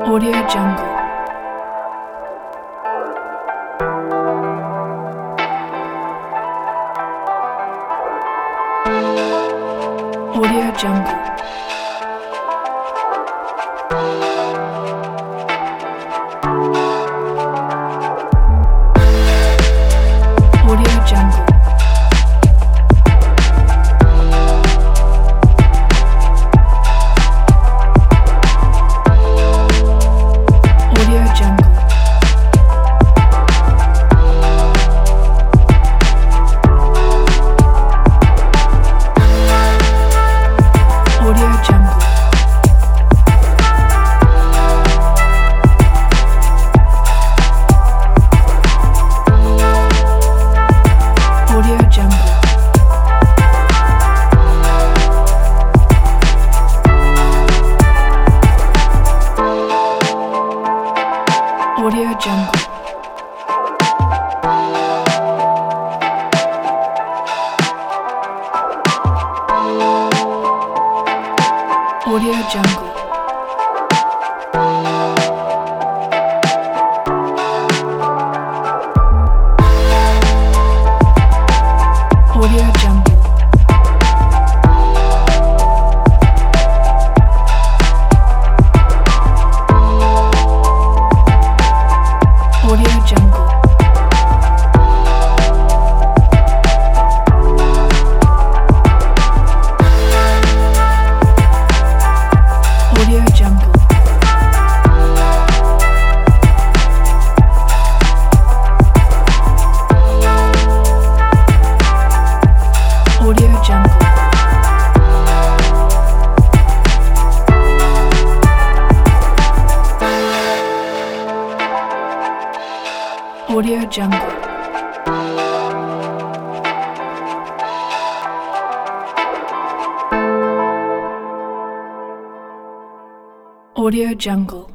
Audio Jungle. Audio Jungle. Audio Jungle. Audio Jungle. Audio Jungle. Audio Jungle. Audio Jungle. Audio Jungle. Audio Jungle. Audio Jungle. Audio Jungle. Audio Jungle. Audio Jungle. Audio Jungle.